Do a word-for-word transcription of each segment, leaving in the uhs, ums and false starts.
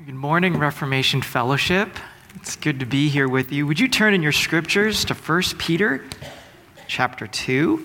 Good morning, Reformation Fellowship. It's good to be here with you. Would you turn in your scriptures to First Peter chapter two?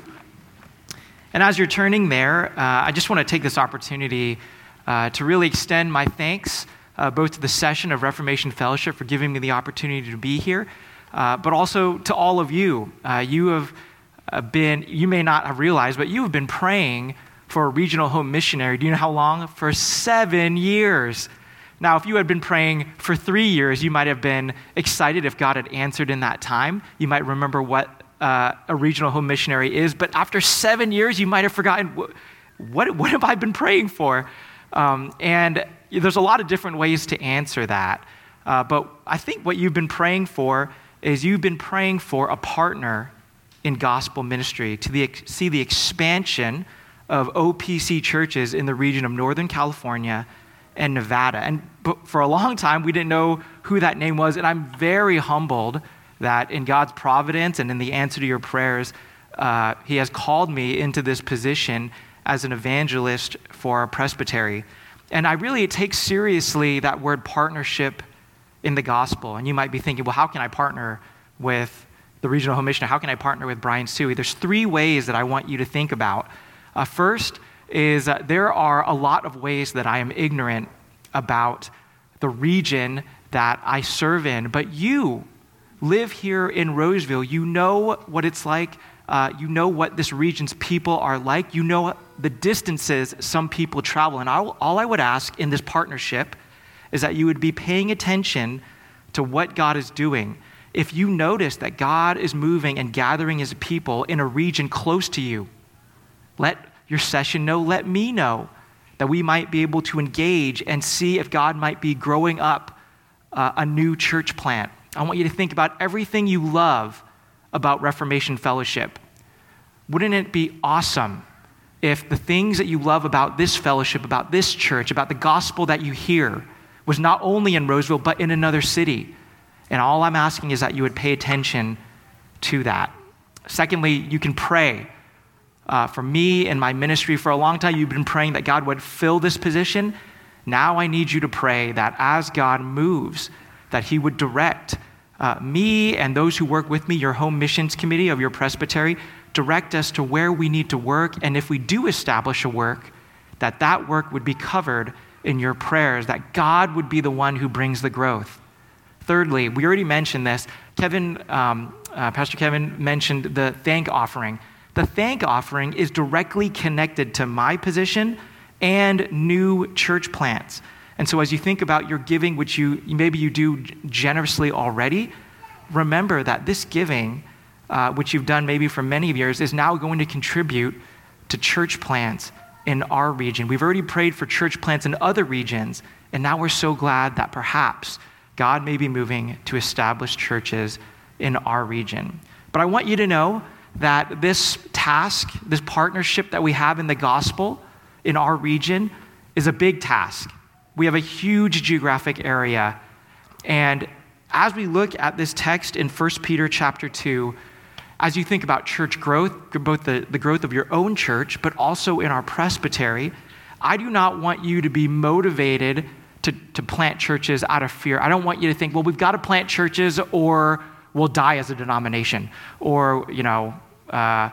And as you're turning there, uh, I just want to take this opportunity uh, to really extend my thanks uh, both to the session of Reformation Fellowship for giving me the opportunity to be here, uh, but also to all of you. Uh, you have uh, been, you may not have realized, but you have been praying for a regional home missionary. Do you know how long? For seven years. Now, if you had been praying for three years, you might have been excited if God had answered in that time. You might remember what uh, a regional home missionary is. But after seven years, you might have forgotten, what, what, what have I been praying for? Um, and there's a lot of different ways to answer that. Uh, but I think what you've been praying for is you've been praying for a partner in gospel ministry to the, see the expansion of O P C churches in the region of Northern California and Nevada. And for a long time, we didn't know who that name was. And I'm very humbled that in God's providence and in the answer to your prayers, uh, he has called me into this position as an evangelist for our presbytery. And I really take seriously that word partnership in the gospel. And you might be thinking, well, how can I partner with the regional home missionary? How can I partner with Brian Suey? There's three ways that I want you to think about. Uh, first, is uh, there are a lot of ways that I am ignorant about the region that I serve in, but you live here in Roseville. You know what it's like. Uh, you know what this region's people are like. You know the distances some people travel. And I'll, all I would ask in this partnership is that you would be paying attention to what God is doing. If you notice that God is moving and gathering his people in a region close to you, let your session know, let me know, that we might be able to engage and see if God might be growing up uh, a new church plant. I want you to think about everything you love about Reformation Fellowship. Wouldn't it be awesome if the things that you love about this fellowship, about this church, about the gospel that you hear was not only in Roseville, but in another city? And all I'm asking is that you would pay attention to that. Secondly, you can pray. Uh, for me and my ministry for a long time, you've been praying that God would fill this position. Now I need you to pray that as God moves, that he would direct uh, me and those who work with me, your home missions committee of your presbytery, direct us to where we need to work. And if we do establish a work, that that work would be covered in your prayers, that God would be the one who brings the growth. Thirdly, we already mentioned this. Kevin, um, uh, Pastor Kevin mentioned the thank offering. The thank offering is directly connected to my position and new church plants. And so as you think about your giving, which you maybe you do generously already, remember that this giving, uh, which you've done maybe for many years, is now going to contribute to church plants in our region. We've already prayed for church plants in other regions, and now we're so glad that perhaps God may be moving to establish churches in our region. But I want you to know that this task, this partnership that we have in the gospel in our region is a big task. We have a huge geographic area. And as we look at this text in First Peter chapter two, as you think about church growth, both the, the growth of your own church, but also in our presbytery, I do not want you to be motivated to, to plant churches out of fear. I don't want you to think, well, we've got to plant churches or we'll die as a denomination, or, you know, Uh,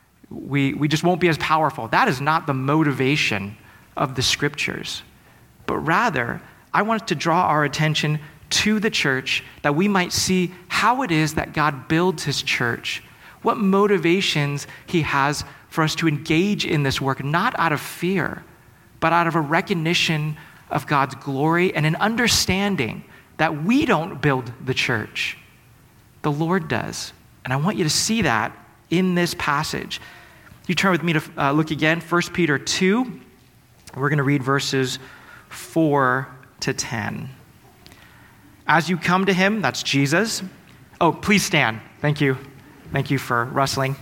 we we just won't be as powerful. That is not the motivation of the scriptures. But rather, I want to draw our attention to the church that we might see how it is that God builds his church, what motivations he has for us to engage in this work, not out of fear, but out of a recognition of God's glory and an understanding that we don't build the church. The Lord does. And I want you to see that in this passage. You turn with me to uh, look again, First Peter two. We're going to read verses four to ten. As you come to him, that's Jesus. Oh, please stand. Thank you. Thank you for rustling.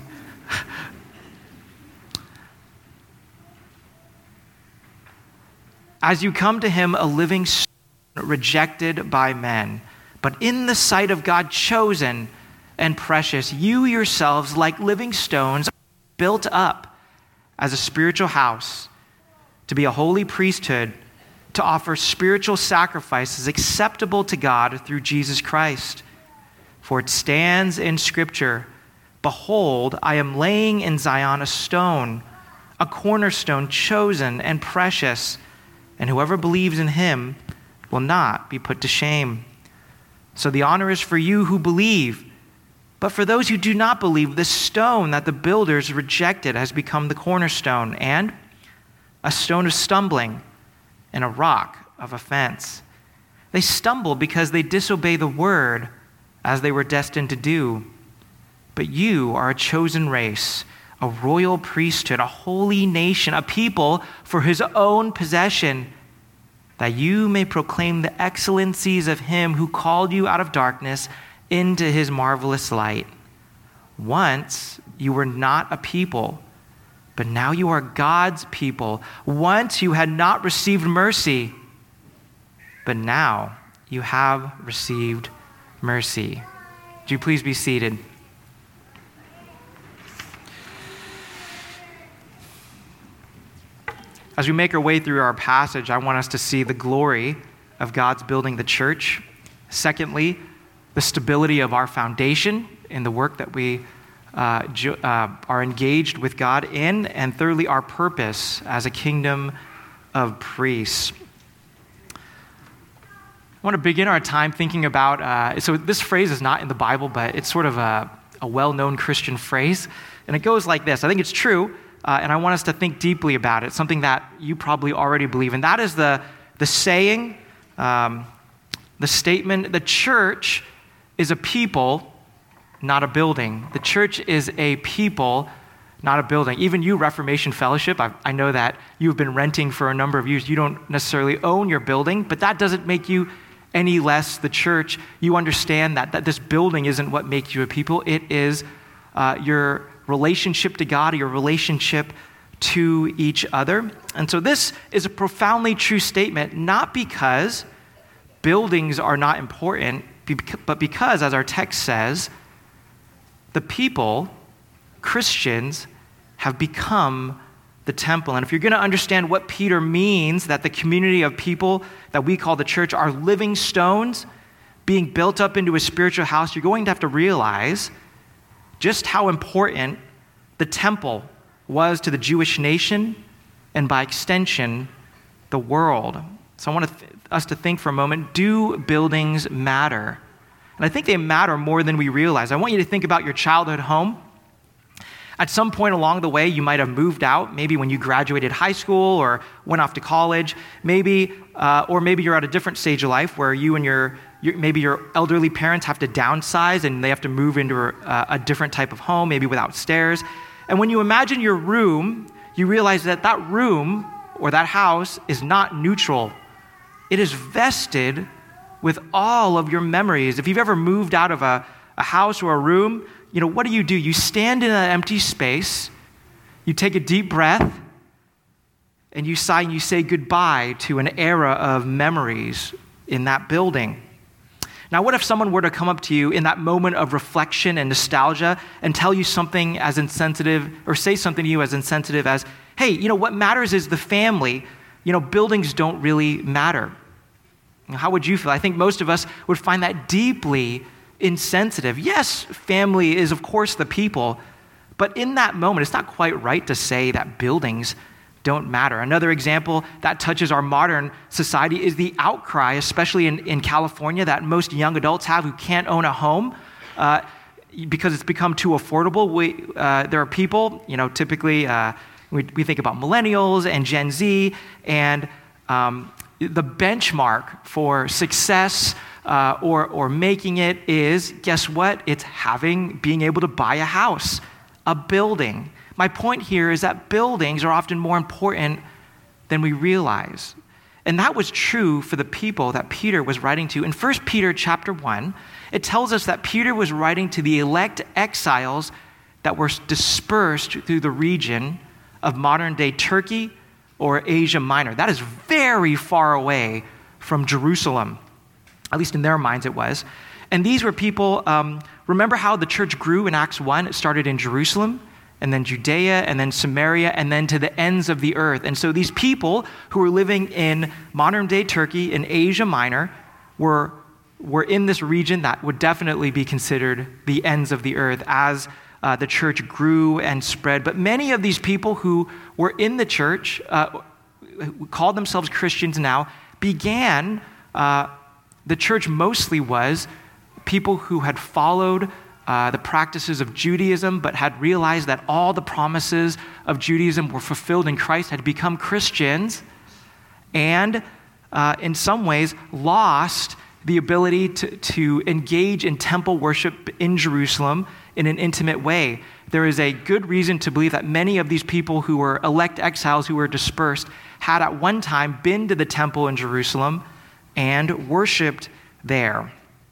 As you come to him, a living stone rejected by men, but in the sight of God chosen and precious, you yourselves, like living stones, built up as a spiritual house to be a holy priesthood, to offer spiritual sacrifices acceptable to God through Jesus Christ. For it stands in Scripture, behold, I am laying in Zion a stone, a cornerstone chosen and precious, and whoever believes in him will not be put to shame. So the honor is for you who believe. But for those who do not believe, the stone that the builders rejected has become the cornerstone, and a stone of stumbling and a rock of offense. They stumble because they disobey the word as they were destined to do. But you are a chosen race, a royal priesthood, a holy nation, a people for his own possession, that you may proclaim the excellencies of him who called you out of darkness into his marvelous light. Once you were not a people, but now you are God's people. Once you had not received mercy, but now you have received mercy. Would you please be seated? As we make our way through our passage, I want us to see the glory of God's building the church. Secondly, the stability of our foundation in the work that we uh, ju- uh, are engaged with God in. And thirdly, our purpose as a kingdom of priests. I want to begin our time thinking about, uh, so this phrase is not in the Bible, but it's sort of a, a well-known Christian phrase. And it goes like this. I think it's true. Uh, and I want us to think deeply about it, something that you probably already believe. And that is the, the saying, um, the statement, the church is a people, not a building. The church is a people, not a building. Even you, Reformation Fellowship, I, I know that you've been renting for a number of years. You don't necessarily own your building, but that doesn't make you any less the church. You understand that, that this building isn't what makes you a people. It is uh, your relationship to God, your relationship to each other. And so this is a profoundly true statement, not because buildings are not important, but because, as our text says, the people, Christians, have become the temple. And if you're going to understand what Peter means, that the community of people that we call the church are living stones being built up into a spiritual house, you're going to have to realize just how important the temple was to the Jewish nation and by extension, the world. So I want th- us to think for a moment, do buildings matter? And I think they matter more than we realize. I want you to think about your childhood home. At some point along the way, you might have moved out, maybe when you graduated high school or went off to college, maybe, uh, or maybe you're at a different stage of life where you and your maybe your elderly parents have to downsize and they have to move into a, a different type of home, maybe without stairs. And when you imagine your room, you realize that that room or that house is not neutral. It is vested with all of your memories. If you've ever moved out of a, a house or a room, you know, what do you do? You stand in an empty space, you take a deep breath, and you sigh and you say goodbye to an era of memories in that building. Now, what if someone were to come up to you in that moment of reflection and nostalgia and tell you something as insensitive, or say something to you as insensitive as, hey, you know, what matters is the family. You know, buildings don't really matter. How would you feel? I think most of us would find that deeply insensitive. Yes, family is, of course, the people, but in that moment, it's not quite right to say that buildings don't matter. Another example that touches our modern society is the outcry, especially in, in California, that most young adults have who can't own a home uh, because it's become too affordable. We, uh, there are people, you know, typically uh, we, we think about millennials and Gen Z, and um, the benchmark for success uh, or, or making it is, guess what? It's having, being able to buy a house, a building. My point here is that buildings are often more important than we realize. And that was true for the people that Peter was writing to. In First Peter chapter one, it tells us that Peter was writing to the elect exiles that were dispersed through the region of modern-day Turkey or Asia Minor. That is very far away from Jerusalem. At least in their minds it was. And these were people, um, remember how the church grew in Acts one? It started in Jerusalem. and then Judea, and then Samaria, and then to the ends of the earth. And so these people who were living in modern-day Turkey, in Asia Minor, were, were in this region that would definitely be considered the ends of the earth as uh, the church grew and spread. But many of these people who were in the church, uh, who called themselves Christians now, began, uh, the church mostly was people who had followed uh, the practices of Judaism, but had realized that all the promises of Judaism were fulfilled in Christ, had become Christians, and uh, in some ways lost the ability to, to engage in temple worship in Jerusalem in an intimate way. There is a good reason to believe that many of these people who were elect exiles who were dispersed had at one time been to the temple in Jerusalem and worshiped there.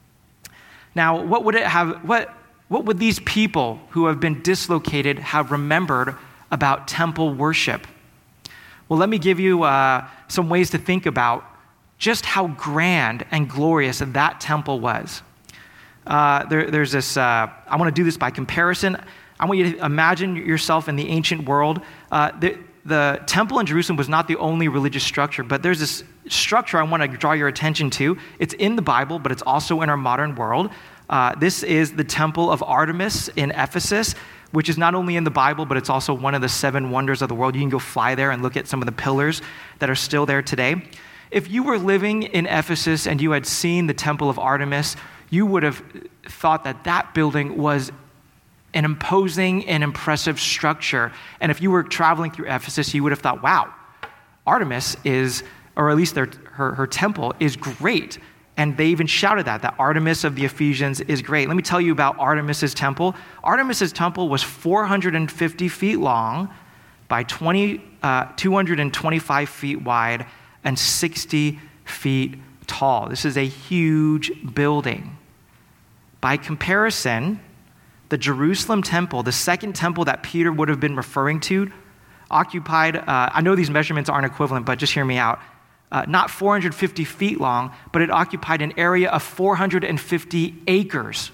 Now, what would it have, what, what would these people who have been dislocated have remembered about temple worship? Well, let me give you uh, some ways to think about just how grand and glorious that temple was. Uh, there, there's this, uh, I want to do this by comparison. I want you to imagine yourself in the ancient world. Uh, the, the temple in Jerusalem was not the only religious structure, but there's this structure I want to draw your attention to. It's in the Bible, but it's also in our modern world. Uh, this is the temple of Artemis in Ephesus, which is not only in the Bible, but it's also one of the seven wonders of the world. You can go fly there and look at some of the pillars that are still there today. If you were living in Ephesus and you had seen the temple of Artemis, you would have thought that that building was an imposing and impressive structure. And if you were traveling through Ephesus, you would have thought, wow, Artemis is, or at least their, her, her temple is great. And they even shouted that, that Artemis of the Ephesians is great. Let me tell you about Artemis's temple. Artemis's temple was four hundred fifty feet long by twenty, uh, two hundred twenty-five feet wide and sixty feet tall. This is a huge building. By comparison, the Jerusalem temple, the second temple that Peter would have been referring to, occupied, uh, I know these measurements aren't equivalent, but just hear me out, uh, not four hundred fifty feet long, but it occupied an area of four hundred fifty acres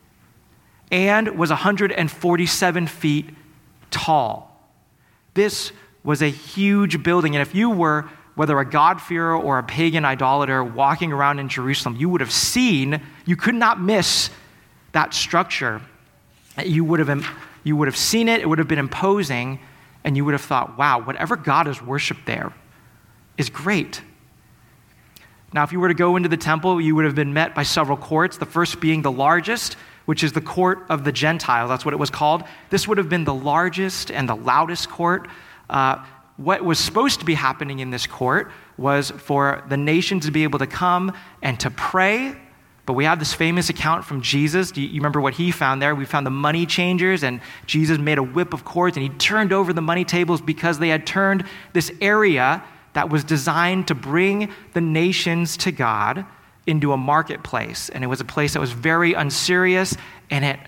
and was one hundred forty-seven feet tall. This was a huge building, and if you were, whether a God-fearer or a pagan idolater walking around in Jerusalem, you would have seen, you could not miss that structure. You would have, you would have seen it, it would have been imposing, and you would have thought, wow, whatever God is worshipped there is great. Now, if you were to go into the temple, you would have been met by several courts, the first being the largest, which is the court of the Gentiles. That's what it was called. This would have been the largest and the loudest court. Uh, What was supposed to be happening in this court was for the nations to be able to come and to pray. But we have this famous account from Jesus. Do you remember what he found there? We found the money changers, and Jesus made a whip of cords, and he turned over the money tables because they had turned this area that was designed to bring the nations to God into a marketplace. And it was a place that was very unserious, and it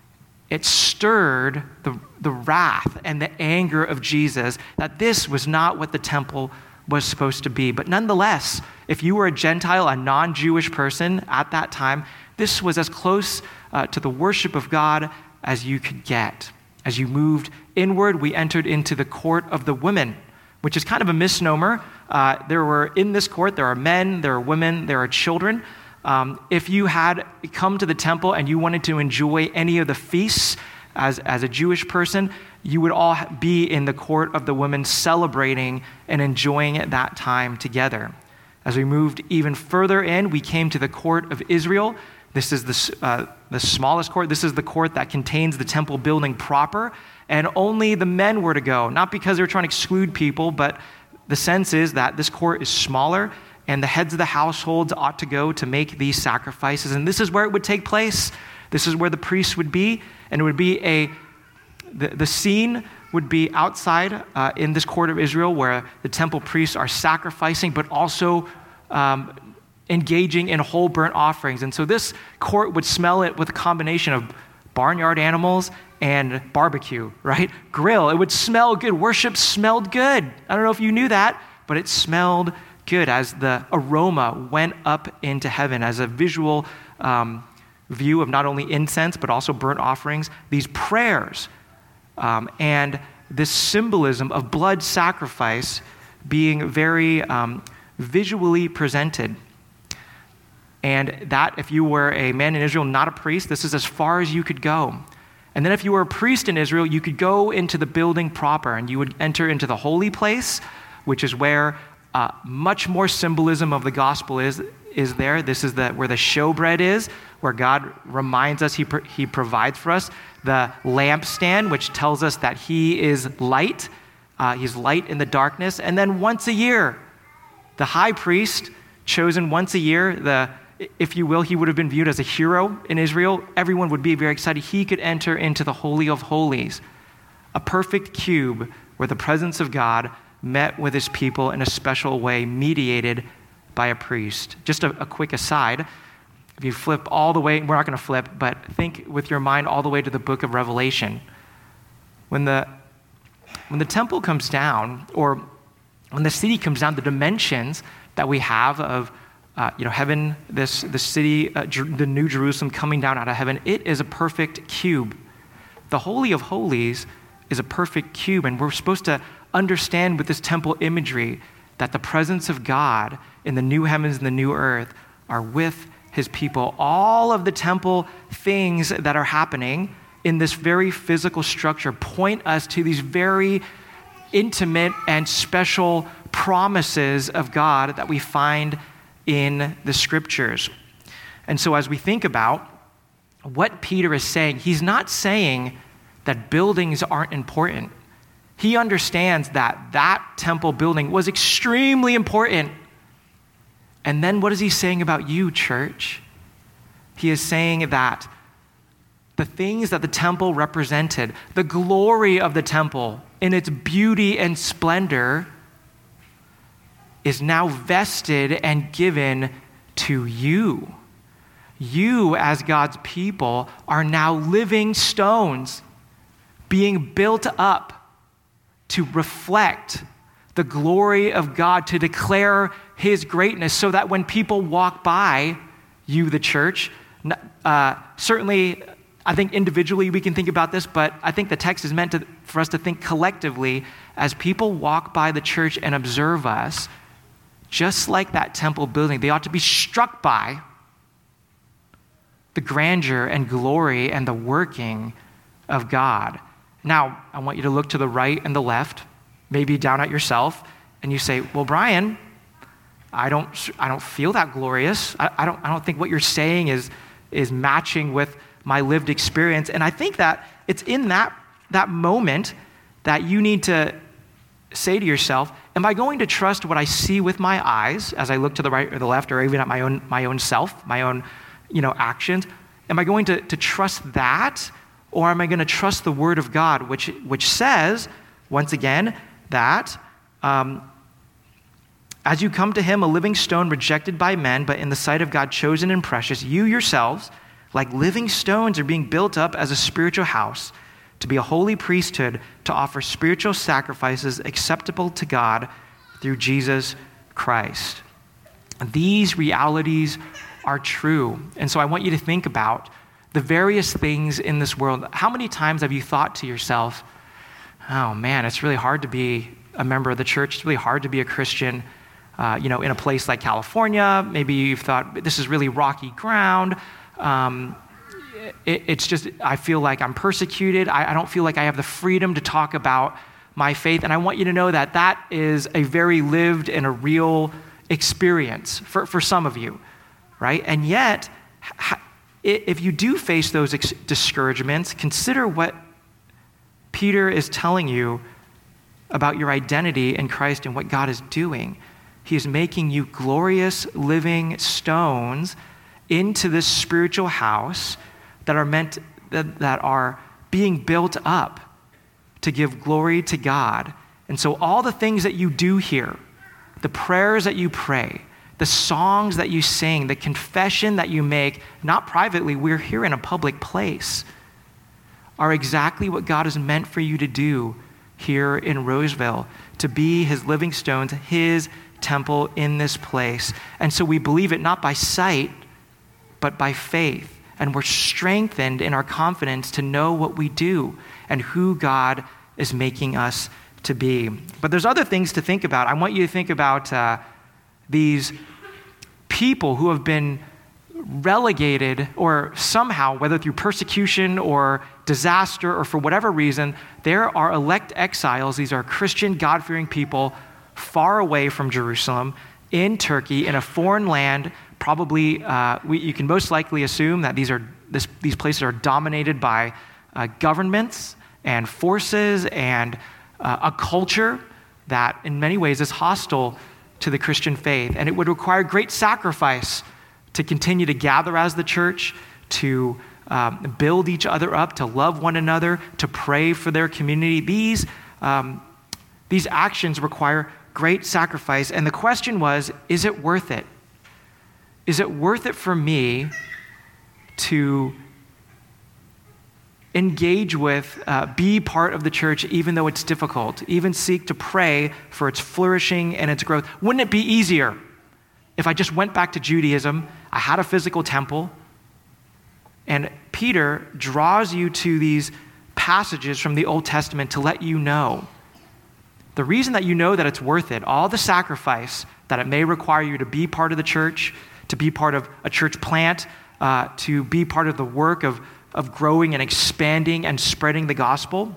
It stirred the, the wrath and the anger of Jesus that this was not what the temple was supposed to be. But nonetheless, if you were a Gentile, a non-Jewish person at that time, this was as close uh, to the worship of God as you could get. As you moved inward, we entered into the court of the women, which is kind of a misnomer. Uh, there were, in this court, there are men, there are women, there are children. Um, if you had come to the temple and you wanted to enjoy any of the feasts as, as a Jewish person, you would all be in the court of the women celebrating and enjoying that time together. As we moved even further in, we came to the court of Israel. This is the, uh, the smallest court. This is the court that contains the temple building proper, and only the men were to go, not because they were trying to exclude people, but the sense is that this court is smaller, and the heads of the households ought to go to make these sacrifices. And this is where it would take place. This is where the priests would be. And it would be a, the, the scene would be outside uh, in this court of Israel where the temple priests are sacrificing, but also um, engaging in whole burnt offerings. And so this court would smell it with a combination of barnyard animals and barbecue, right? Grill. It would smell good. Worship smelled good. I don't know if you knew that, but it smelled good as the aroma went up into heaven as a visual um, view of not only incense, but also burnt offerings. These prayers um, and this symbolism of blood sacrifice being very um, visually presented. And that if you were a man in Israel, not a priest, this is as far as you could go. And then if you were a priest in Israel, you could go into the building proper and you would enter into the holy place, which is where uh, much more symbolism of the gospel is, is there. This is the, where the showbread is, where God reminds us he, he provides for us. The lampstand, which tells us that he is light. Uh, he's light in the darkness. And then once a year, the high priest, chosen once a year, the if you will, he would have been viewed as a hero in Israel. Everyone would be very excited. He could enter into the Holy of Holies, a perfect cube where the presence of God met with his people in a special way, mediated by a priest. Just a, a quick aside, if you flip all the way, we're not going to flip, but think with your mind all the way to the book of Revelation. When the, when the temple comes down, or when the city comes down, the dimensions that we have of Uh, you know, heaven, this the city, uh, Jer- the New Jerusalem coming down out of heaven, it is a perfect cube. The Holy of Holies is a perfect cube, and we're supposed to understand with this temple imagery that the presence of God in the new heavens and the new earth are with his people. All of the temple things that are happening in this very physical structure point us to these very intimate and special promises of God that we find in the scriptures. And so as we think about what Peter is saying, he's not saying that buildings aren't important. He understands that that temple building was extremely important. And then what is he saying about you, church? He is saying that the things that the temple represented, the glory of the temple in its beauty and splendor, is now vested and given to you. You, as God's people, are now living stones being built up to reflect the glory of God, to declare his greatness, so that when people walk by you, the church, uh, certainly, I think individually we can think about this, but I think the text is meant to, for us to think collectively as people walk by the church and observe us. Just like that temple building, they ought to be struck by the grandeur and glory and the working of God. Now, I want you to look to the right and the left, maybe down at yourself, and you say, well, Brian, I don't I don't feel that glorious. I, I don't I don't think what you're saying is, is matching with my lived experience. And I think that it's in that, that moment that you need to say to yourself, am I going to trust what I see with my eyes as I look to the right or the left, or even at my own my own self, my own you know, actions? Am I going to, to trust that, or am I going to trust the Word of God, which which says, once again, that um, as you come to him, a living stone rejected by men, but in the sight of God chosen and precious, you yourselves, like living stones, are being built up as a spiritual house, to be a holy priesthood, to offer spiritual sacrifices acceptable to God through Jesus Christ. These realities are true. And so I want you to think about the various things in this world. How many times have you thought to yourself, oh man, it's really hard to be a member of the church. It's really hard to be a Christian, uh, you know, in a place like California. Maybe you've thought, this is really rocky ground. Um, It, it's just, I feel like I'm persecuted. I, I don't feel like I have the freedom to talk about my faith. And I want you to know that that is a very lived and a real experience for, for some of you, right? And yet, if you do face those ex- discouragements, consider what Peter is telling you about your identity in Christ and what God is doing. He is making you glorious living stones into this spiritual house that are meant, that, that are being built up to give glory to God. And so all the things that you do here, the prayers that you pray, the songs that you sing, the confession that you make, not privately, we're here in a public place, are exactly what God has meant for you to do here in Roseville, to be his living stones, his temple in this place. And so we believe it not by sight, but by faith. And we're strengthened in our confidence to know what we do. and who God is making us to be. But there's other things to think about. I want you to think about uh, these people who have been relegated, or somehow, whether through persecution or disaster or for whatever reason, there are elect exiles. These are Christian, God-fearing people far away from Jerusalem in Turkey, in a foreign land. Probably, uh, we, you can most likely assume that these are this, these places are dominated by uh, governments and forces and uh, a culture that in many ways is hostile to the Christian faith. And it would require great sacrifice to continue to gather as the church, to um, build each other up, to love one another, to pray for their community. These, um, these actions require great sacrifice. And the question was, is it worth it? Is it worth it for me to engage with, uh, be part of the church, even though it's difficult, even seek to pray for its flourishing and its growth? Wouldn't it be easier if I just went back to Judaism, I had a physical temple? And Peter draws you to these passages from the Old Testament to let you know. The reason that you know that it's worth it, all the sacrifice that it may require you to be part of the church, to be part of a church plant, uh, to be part of the work of, of growing and expanding and spreading the gospel,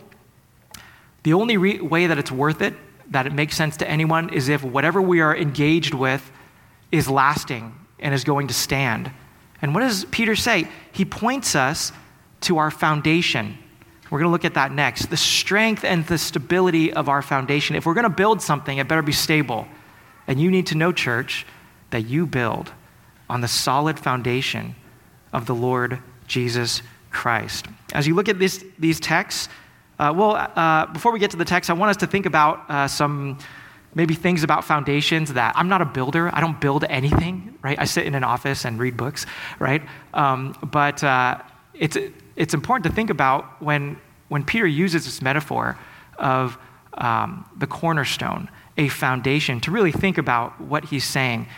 the only re- way that it's worth it, that it makes sense to anyone, is if whatever we are engaged with is lasting and is going to stand. And what does Peter say? He points us to our foundation. We're going to look at that next. The strength and the stability of our foundation. If we're going to build something, it better be stable. And you need to know, church, that you build on the solid foundation of the Lord Jesus Christ. As you look at this, these texts, uh, well, uh, before we get to the text, I want us to think about uh, some maybe things about foundations that I'm not a builder. I don't build anything, right? I sit in an office and read books, right? Um, but uh, it's it's important to think about when when Peter uses this metaphor of um, the cornerstone, a foundation, to really think about what he's saying.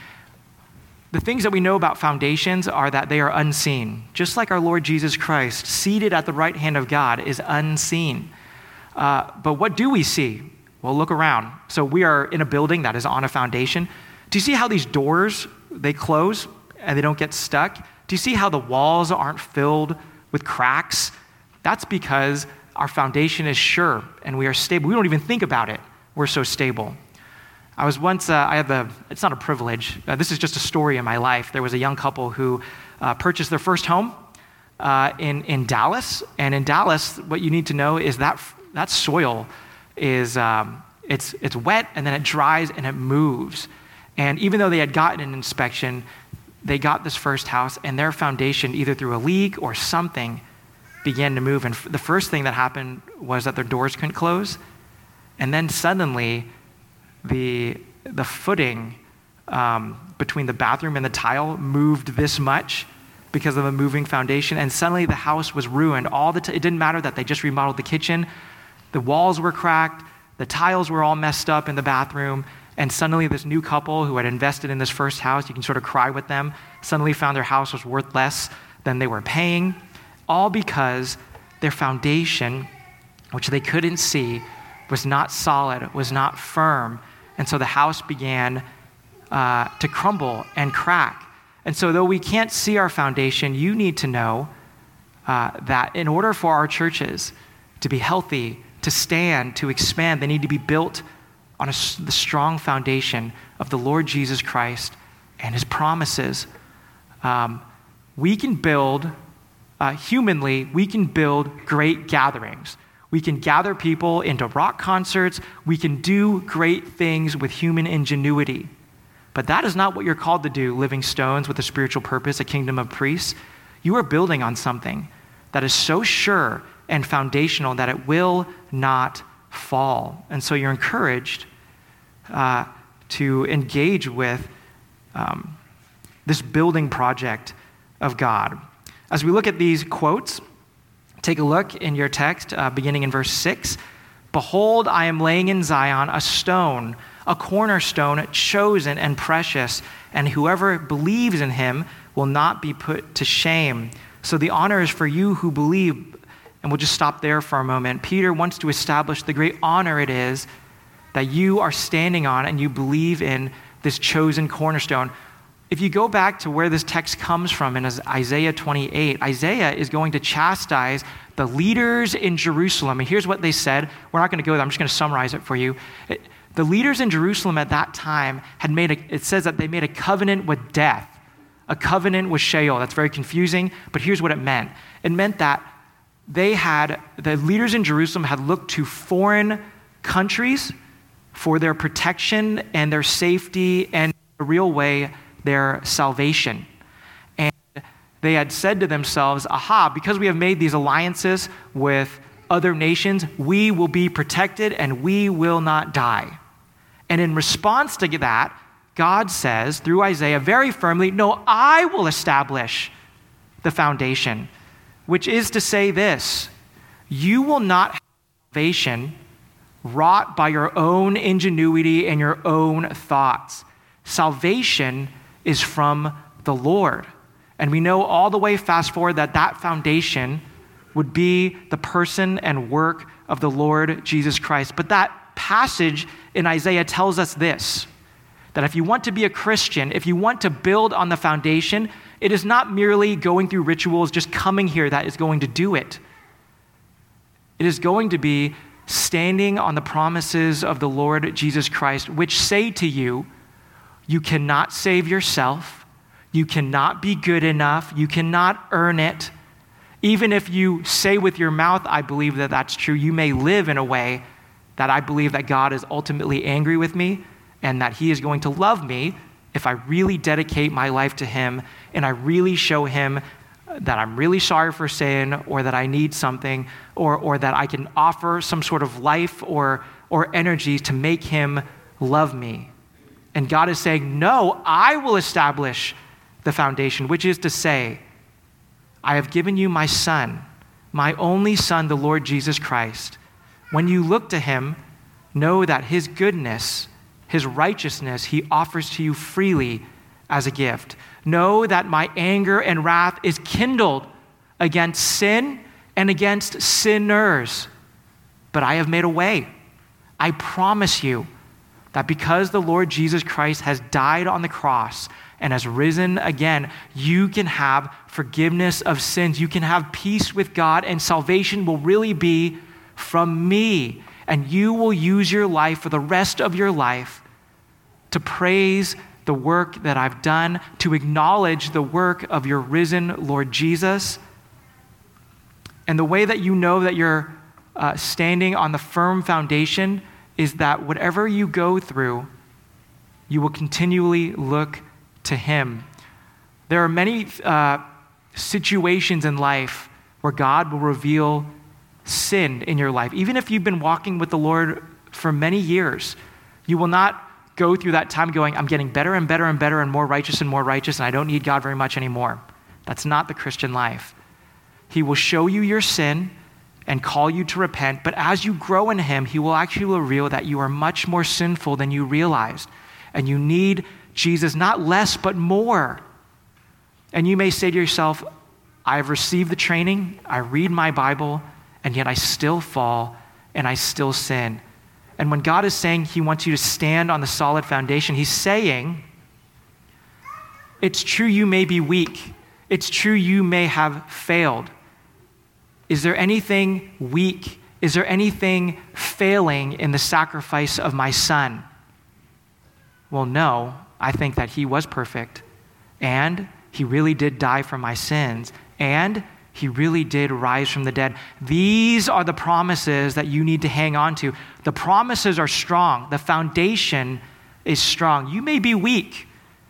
The things that we know about foundations are that they are unseen. Just like our Lord Jesus Christ, seated at the right hand of God, is unseen. Uh, but what do we see? Well, look around. So we are in a building that is on a foundation. Do you see how these doors, they close and they don't get stuck? Do you see how the walls aren't filled with cracks? That's because our foundation is sure and we are stable. We don't even think about it. We're so stable. I was once, uh, I had the, it's not a privilege. Uh, this is just a story in my life. There was a young couple who uh, purchased their first home uh, in, in Dallas. And in Dallas, what you need to know is that that soil is, um, it's, it's wet and then it dries and it moves. And even though they had gotten an inspection, they got this first house and their foundation, either through a leak or something, began to move. And f- the first thing that happened was that their doors couldn't close. And then suddenly, the the footing um, between the bathroom and the tile moved this much because of a moving foundation. And suddenly the house was ruined. All the t- It didn't matter that they just remodeled the kitchen. The walls were cracked. The tiles were all messed up in the bathroom. And suddenly this new couple who had invested in this first house, you can sort of cry with them, suddenly found their house was worth less than they were paying. All because their foundation, which they couldn't see, was not solid, was not firm. And so the house began uh, to crumble and crack. And so though we can't see our foundation, you need to know uh, that in order for our churches to be healthy, to stand, to expand, they need to be built on a, the strong foundation of the Lord Jesus Christ and his promises. Um, we can build, uh, humanly, we can build great gatherings. We can gather people into rock concerts. We can do great things with human ingenuity. But that is not what you're called to do, living stones with a spiritual purpose, a kingdom of priests. You are building on something that is so sure and foundational that it will not fall. And so you're encouraged uh, to engage with um, this building project of God. As we look at these quotes, take a look in your text, uh, beginning in verse six. Behold, I am laying in Zion a stone, a cornerstone, chosen and precious, and whoever believes in him will not be put to shame. So the honor is for you who believe. And we'll just stop there for a moment. Peter wants to establish the great honor it is that you are standing on and you believe in this chosen cornerstone. If you go back to where this text comes from in Isaiah twenty-eight, Isaiah is going to chastise the leaders in Jerusalem. And here's what they said. We're not going to go there. I'm just going to summarize it for you. It, the leaders in Jerusalem at that time had made a, it says that they made a covenant with death, a covenant with Sheol. That's very confusing, but here's what it meant. It meant that they had, the leaders in Jerusalem had looked to foreign countries for their protection and their safety and, in a real way, their salvation. And they had said to themselves, aha, because we have made these alliances with other nations, we will be protected and we will not die. And in response to that, God says through Isaiah very firmly, no, I will establish the foundation, which is to say this: you will not have salvation wrought by your own ingenuity and your own thoughts. Salvation is from the Lord. And we know all the way fast forward that that foundation would be the person and work of the Lord Jesus Christ. But that passage in Isaiah tells us this, that if you want to be a Christian, if you want to build on the foundation, it is not merely going through rituals, just coming here that is going to do it. It is going to be standing on the promises of the Lord Jesus Christ, which say to you, you cannot save yourself, you cannot be good enough, you cannot earn it. Even if you say with your mouth, I believe that that's true, you may live in a way that I believe that God is ultimately angry with me and that he is going to love me if I really dedicate my life to him and I really show him that I'm really sorry for sin, or that I need something, or, or that I can offer some sort of life or, or energy to make him love me. And God is saying, no, I will establish the foundation, which is to say, I have given you my son, my only son, the Lord Jesus Christ. When you look to him, know that his goodness, his righteousness, he offers to you freely as a gift. Know that my anger and wrath is kindled against sin and against sinners. But I have made a way. I promise you that because the Lord Jesus Christ has died on the cross and has risen again, you can have forgiveness of sins. You can have peace with God, and salvation will really be from me. And you will use your life for the rest of your life to praise the work that I've done, to acknowledge the work of your risen Lord Jesus. And the way that you know that you're uh, standing on the firm foundation is that whatever you go through, you will continually look to him. There are many uh, situations in life where God will reveal sin in your life. Even if you've been walking with the Lord for many years, you will not go through that time going, I'm getting better and better and better and more righteous and more righteous, and I don't need God very much anymore. That's not the Christian life. He will show you your sin and call you to repent, but as you grow in him, he will actually reveal that you are much more sinful than you realized, and you need Jesus not less, but more. And you may say to yourself, I've received the training, I read my Bible, and yet I still fall and I still sin. And when God is saying he wants you to stand on the solid foundation, he's saying, it's true you may be weak. It's true you may have failed. Is there anything weak? Is there anything failing in the sacrifice of my son? Well, no. I think that he was perfect, and he really did die for my sins, and he really did rise from the dead. These are the promises that you need to hang on to. The promises are strong. The foundation is strong. You may be weak,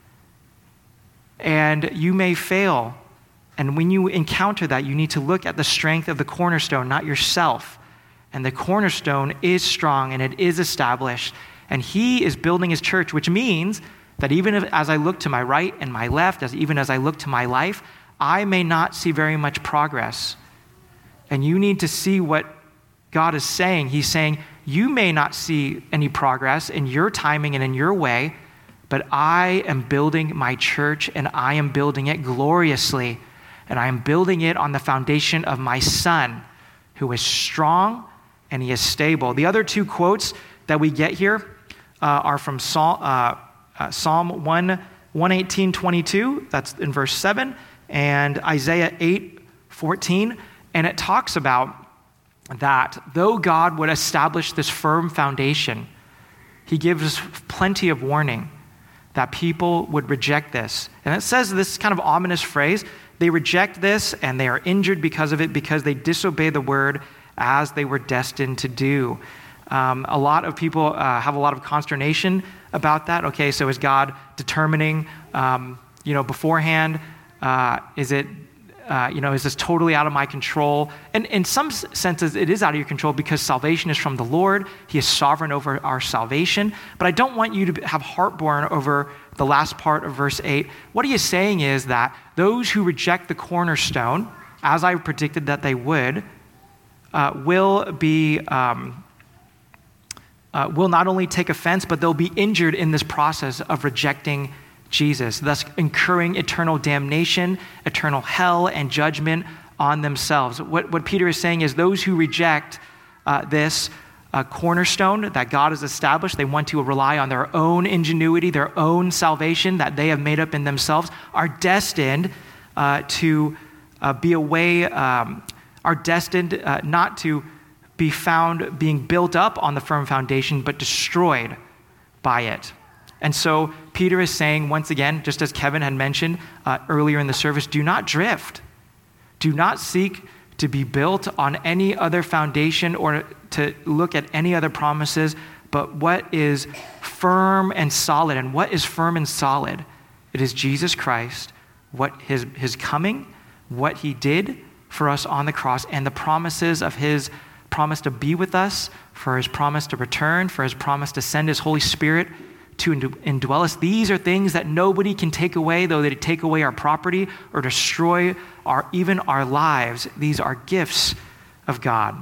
and you may fail. And when you encounter that, you need to look at the strength of the cornerstone, not yourself. And the cornerstone is strong, and it is established. And he is building his church, which means that even if, as I look to my right and my left, as even as I look to my life, I may not see very much progress. And you need to see what God is saying. He's saying, you may not see any progress in your timing and in your way, but I am building my church, and I am building it gloriously. And I am building it on the foundation of my son, who is strong and he is stable. The other two quotes that we get here uh, are from Psalm, uh, uh, Psalm one eighteen twenty-two, that's in verse seven, and Isaiah eight fourteen, and it talks about that though God would establish this firm foundation, he gives us plenty of warning that people would reject this. And it says this kind of ominous phrase, they reject this and they are injured because of it because they disobey the word as they were destined to do. Um, a lot of people uh, have a lot of consternation about that. Okay, so is God determining, um, you know, beforehand? Uh, is it, uh, you know, is this totally out of my control? And in some senses, it is out of your control because salvation is from the Lord. He is sovereign over our salvation. But I don't want you to have heartburn over the last part of verse eight. What he is saying is that those who reject the cornerstone, as I predicted that they would, uh, will be... Um, Uh, will not only take offense, but they'll be injured in this process of rejecting Jesus, thus incurring eternal damnation, eternal hell, and judgment on themselves. What, what Peter is saying is those who reject uh, this uh, cornerstone that God has established, they want to rely on their own ingenuity, their own salvation that they have made up in themselves, are destined uh, to uh, be a way, um, are destined uh, not to be found being built up on the firm foundation, but destroyed by it. And so Peter is saying, once again, just as Kevin had mentioned uh, earlier in the service, do not drift. Do not seek to be built on any other foundation or to look at any other promises, but what is firm and solid. And what is firm and solid? It is Jesus Christ, what his, his coming, what he did for us on the cross, and the promises of his promise to be with us, for his promise to return, for his promise to send his Holy Spirit to indwell us. These are things that nobody can take away, though they take away our property or destroy our even our lives. These are gifts of God.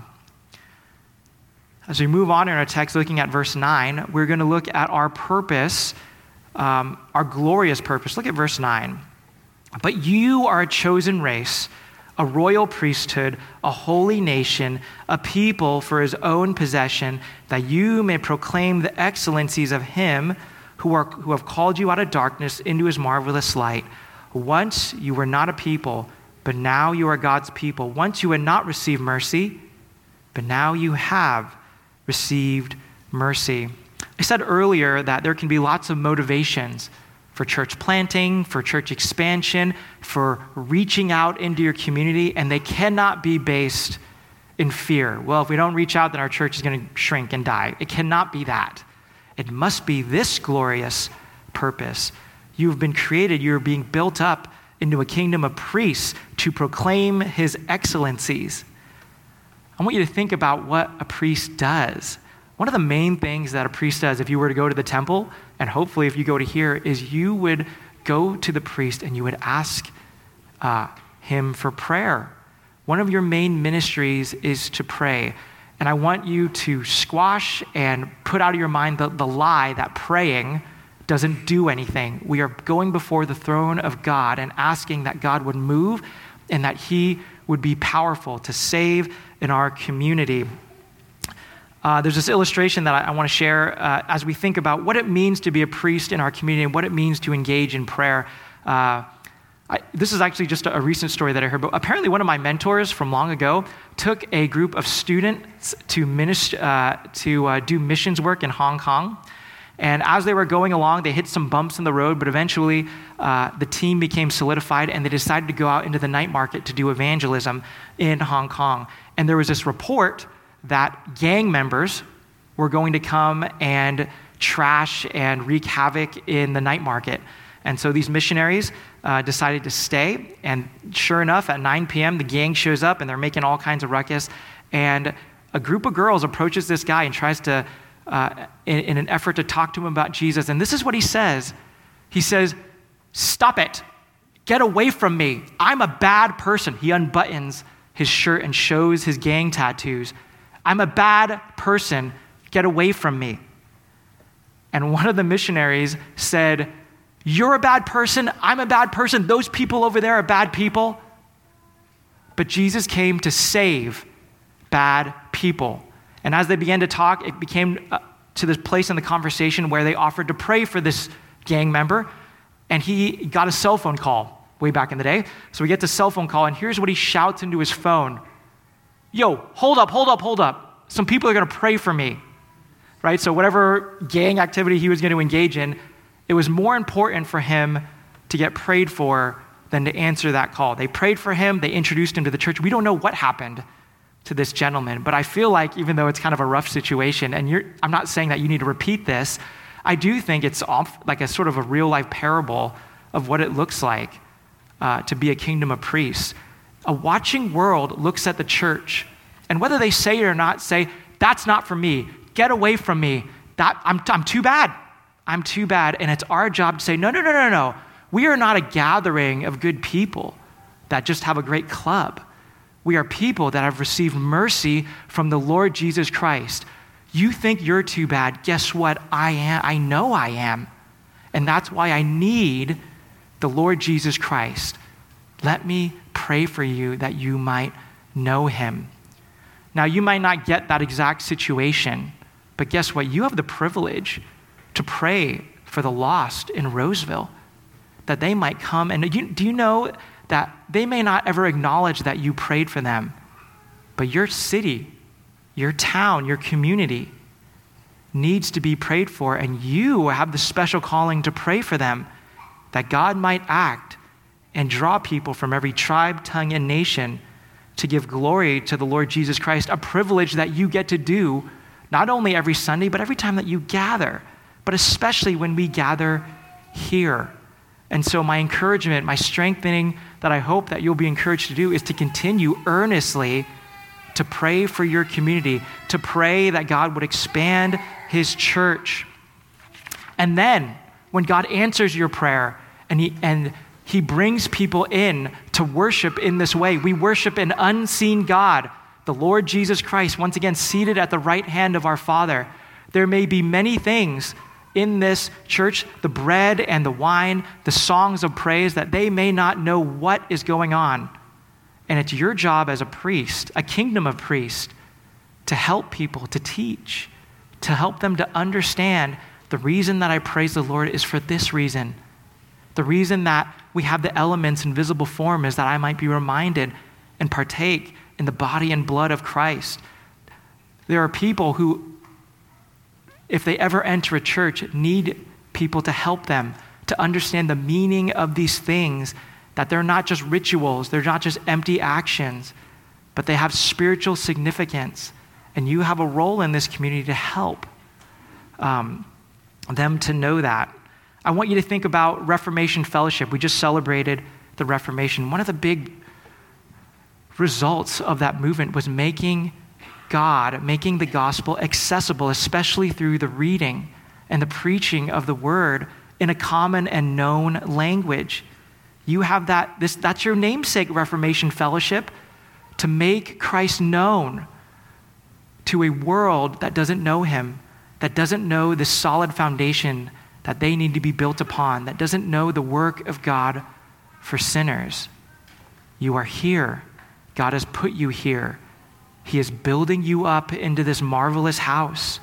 As we move on in our text, looking at verse nine, we're going to look at our purpose, um, our glorious purpose. Look at verse nine. But you are a chosen race, a royal priesthood, a holy nation, a people for his own possession, that you may proclaim the excellencies of him who are who have called you out of darkness into his marvelous light. Once you were not a people, but now you are God's people. Once you had not received mercy, but now you have received mercy. I said earlier that there can be lots of motivations for church planting, for church expansion, for reaching out into your community, and they cannot be based in fear. Well, if we don't reach out, then our church is going to shrink and die. It cannot be that. It must be this glorious purpose. You have been created, you're being built up into a kingdom of priests to proclaim his excellencies. I want you to think about what a priest does. One of the main things that a priest does, if you were to go to the temple, and hopefully if you go to here, is you would go to the priest and you would ask uh, him for prayer. One of your main ministries is to pray. And I want you to squash and put out of your mind the, the lie that praying doesn't do anything. We are going before the throne of God and asking that God would move and that he would be powerful to save in our community. Uh, there's this illustration that I, I want to share uh, as we think about what it means to be a priest in our community and what it means to engage in prayer. Uh, I, this is actually just a, a recent story that I heard, but apparently one of my mentors from long ago took a group of students to, minister, uh, to uh, do missions work in Hong Kong. And as they were going along, they hit some bumps in the road, but eventually uh, the team became solidified and they decided to go out into the night market to do evangelism in Hong Kong. And there was this report that gang members were going to come and trash and wreak havoc in the night market. And so these missionaries uh, decided to stay. And sure enough, at nine p.m., the gang shows up and they're making all kinds of ruckus. And a group of girls approaches this guy and tries to, uh, in, in an effort to talk to him about Jesus. And this is what he says. He says, "Stop it. Get away from me. I'm a bad person." He unbuttons his shirt and shows his gang tattoos. "I'm a bad person. Get away from me." And one of the missionaries said, "You're a bad person. I'm a bad person. Those people over there are bad people." But Jesus came to save, bad people. And as they began to talk, it became uh, to this place in the conversation where they offered to pray for this gang member, and he got a cell phone call way back in the day. So we get the cell phone call, and here's what he shouts into his phone. Yo, hold up, hold up, hold up. Some people are going to pray for me, right? So whatever gang activity he was going to engage in, it was more important for him to get prayed for than to answer that call. They prayed for him. They introduced him to the church. We don't know what happened to this gentleman, but I feel like even though it's kind of a rough situation, and you're, I'm not saying that you need to repeat this, I do think it's off, like a sort of a real-life parable of what it looks like uh, to be a kingdom of priests. A watching world looks at the church, and whether they say it or not, say, that's not for me. Get away from me. That I'm, I'm too bad. I'm too bad. And it's our job to say, no, no, no, no, no. We are not a gathering of good people that just have a great club. We are people that have received mercy from the Lord Jesus Christ. You think you're too bad. Guess what? I am. I know I am. And that's why I need the Lord Jesus Christ. Let me pray for you that you might know him. Now, you might not get that exact situation, but guess what? You have the privilege to pray for the lost in Roseville, that they might come. And do you, do you know that they may not ever acknowledge that you prayed for them, but your city, your town, your community needs to be prayed for, and you have the special calling to pray for them, that God might act and draw people from every tribe, tongue, and nation to give glory to the Lord Jesus Christ, a privilege that you get to do not only every Sunday, but every time that you gather, but especially when we gather here. And so my encouragement, my strengthening that I hope that you'll be encouraged to do is to continue earnestly to pray for your community, to pray that God would expand his church. And then when God answers your prayer and he, and he brings people in to worship in this way, we worship an unseen God, the Lord Jesus Christ, once again seated at the right hand of our Father. There may be many things in this church, the bread and the wine, the songs of praise, that they may not know what is going on. And it's your job as a priest, a kingdom of priests, to help people, to teach, to help them to understand the reason that I praise the Lord is for this reason. The reason that we have the elements in visible form is that I might be reminded and partake in the body and blood of Christ. There are people who, if they ever enter a church, need people to help them to understand the meaning of these things, that they're not just rituals, they're not just empty actions, but they have spiritual significance. And you have a role in this community to help um, them to know that. I want you to think about Reformation Fellowship. We just celebrated the Reformation. One of the big results of that movement was making God, making the gospel accessible, especially through the reading and the preaching of the word in a common and known language. You have that, this, that's your namesake, Reformation Fellowship, to make Christ known to a world that doesn't know him, that doesn't know the solid foundation that they need to be built upon, that doesn't know the work of God for sinners. You are here. God has put you here. He is building you up into this marvelous house.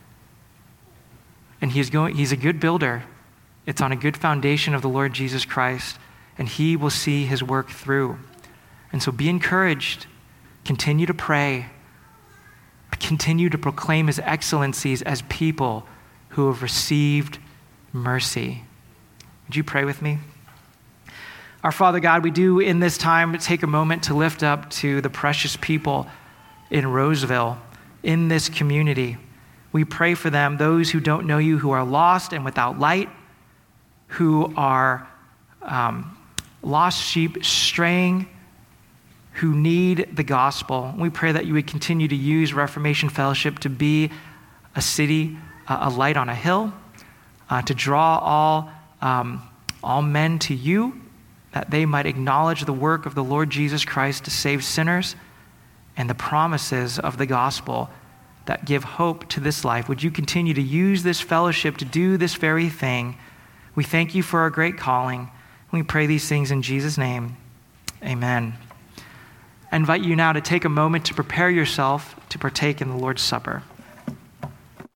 And he is going, he's a good builder. It's on a good foundation of the Lord Jesus Christ, and he will see his work through. And so be encouraged. Continue to pray. Continue to proclaim his excellencies as people who have received mercy. Would you pray with me? Our Father God, we do in this time take a moment to lift up to the precious people in Roseville, in this community. We pray for them, those who don't know you, who are lost and without light, who are um, lost sheep straying, who need the gospel. We pray that you would continue to use Reformation Fellowship to be a city, uh, a light on a hill, uh, to draw all, um, all men to you, that they might acknowledge the work of the Lord Jesus Christ to save sinners and the promises of the gospel that give hope to this life. Would you continue to use this fellowship to do this very thing? We thank you for our great calling. We pray these things in Jesus' name. Amen. I invite you now to take a moment to prepare yourself to partake in the Lord's Supper.